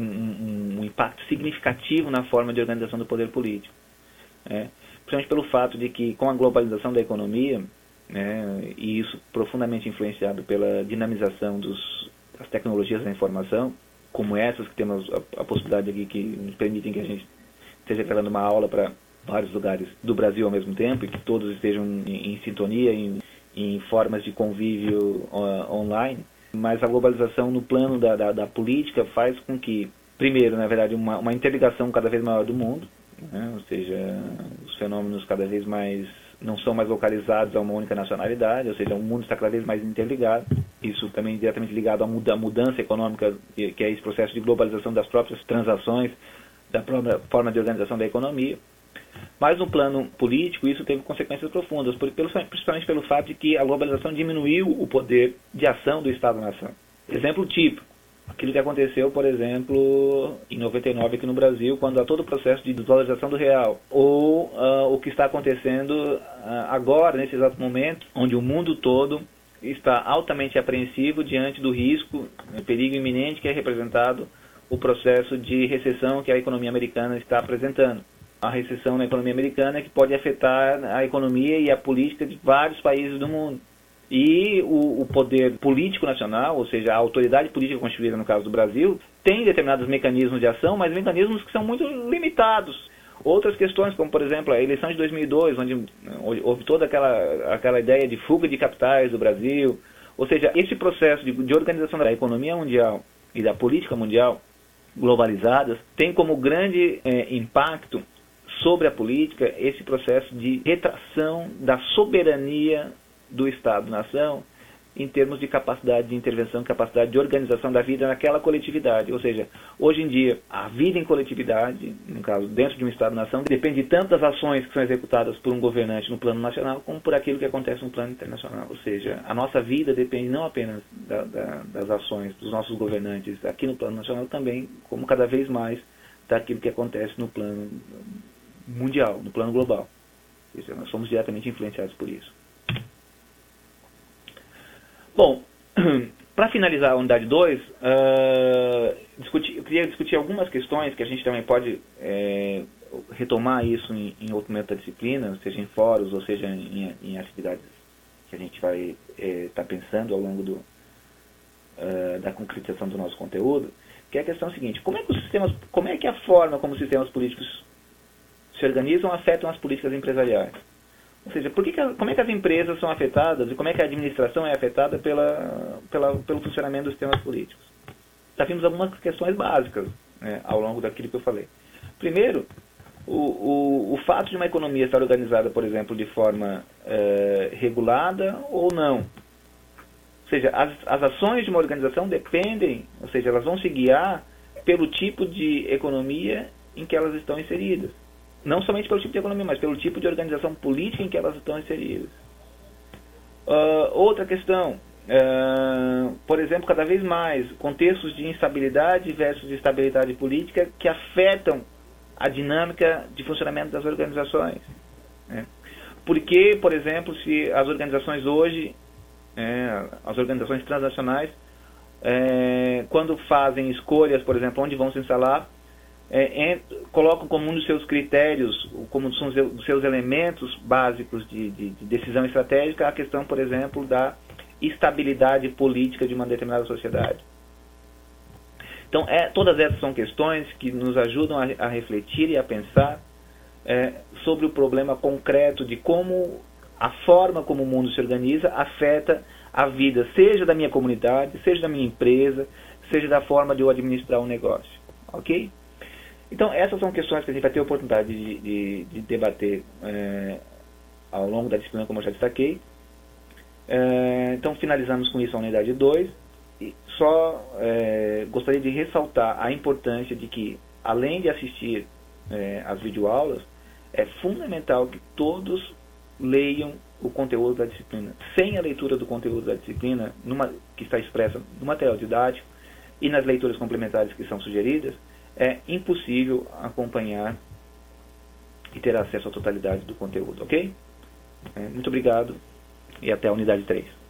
um impacto significativo na forma de organização do poder político. Principalmente pelo fato de que, com a globalização da economia, e isso profundamente influenciado pela dinamização das tecnologias da informação, como essas que temos a possibilidade aqui, que nos permitem que a gente esteja gravando uma aula para vários lugares do Brasil ao mesmo tempo, e que todos estejam em sintonia, em formas de convívio online. Mas a globalização no plano da política faz com que, primeiro, na verdade, uma interligação cada vez maior do mundo, ou seja, os fenômenos cada vez mais não são mais localizados a uma única nacionalidade, ou seja, o mundo está cada vez mais interligado. Isso também diretamente ligado à mudança econômica, que é esse processo de globalização das próprias transações, da própria forma de organização da economia. Mas no plano político, isso teve consequências profundas, principalmente pelo fato de que a globalização diminuiu o poder de ação do Estado-nação. Exemplo típico, aquilo que aconteceu, por exemplo, em 99 aqui no Brasil, quando há todo o processo de desvalorização do real. Ou o que está acontecendo agora, nesse exato momento, onde o mundo todo está altamente apreensivo diante do risco, perigo iminente que é representado o processo de recessão que a economia americana está apresentando. A recessão na economia americana que pode afetar a economia e a política de vários países do mundo. E o poder político nacional, ou seja, a autoridade política constituída no caso do Brasil, tem determinados mecanismos de ação, mas mecanismos que são muito limitados. Outras questões, como por exemplo a eleição de 2002, onde houve toda aquela ideia de fuga de capitais do Brasil. Ou seja, esse processo de organização da economia mundial e da política mundial globalizadas tem como grande impacto sobre a política esse processo de retração da soberania do Estado-nação em termos de capacidade de intervenção, capacidade de organização da vida naquela coletividade. Ou seja, hoje em dia, a vida em coletividade, no caso, dentro de um Estado-nação, depende tanto das ações que são executadas por um governante no plano nacional, como por aquilo que acontece no plano internacional. Ou seja, a nossa vida depende não apenas das ações dos nossos governantes aqui no plano nacional, também, como cada vez mais, daquilo que acontece no plano mundial, no plano global. Ou seja, nós somos diretamente influenciados por isso. Bom, para finalizar a unidade 2, eu queria discutir algumas questões que a gente também pode retomar isso em outro momento da disciplina, seja em fóruns ou seja em atividades que a gente vai estar pensando ao longo da concretização do nosso conteúdo, que é a questão seguinte: como é que a forma como os sistemas políticos se organizam afetam as políticas empresariais? Ou seja, como é que as empresas são afetadas e como é que a administração é afetada pelo funcionamento dos sistemas políticos? Já vimos algumas questões básicas, né, ao longo daquilo que eu falei. Primeiro, o fato de uma economia estar organizada, por exemplo, de forma regulada ou não. Ou seja, as ações de uma organização dependem, ou seja, elas vão se guiar pelo tipo de economia em que elas estão inseridas. Não somente pelo tipo de economia, mas pelo tipo de organização política em que elas estão inseridas. Outra questão, por exemplo, cada vez mais contextos de instabilidade versus estabilidade política que afetam a dinâmica de funcionamento das organizações. Né? Porque, por exemplo, se as organizações hoje, as organizações transnacionais, quando fazem escolhas, por exemplo, onde vão se instalar, colocam como um dos seus critérios, como um dos seus elementos básicos de decisão estratégica, a questão, por exemplo, da estabilidade política de uma determinada sociedade. Então, todas essas são questões que nos ajudam a refletir e a pensar sobre o problema concreto de como a forma como o mundo se organiza afeta a vida, seja da minha comunidade, seja da minha empresa, seja da forma de eu administrar um negócio. Ok? Então, essas são questões que a gente vai ter a oportunidade de debater ao longo da disciplina, como eu já destaquei. Então, finalizamos com isso a unidade 2. E só gostaria de ressaltar a importância de que, além de assistir às videoaulas, é fundamental que todos leiam o conteúdo da disciplina. Sem a leitura do conteúdo da disciplina, que está expressa no material didático e nas leituras complementares que são sugeridas, é impossível acompanhar e ter acesso à totalidade do conteúdo, ok? Muito obrigado e até a unidade 3.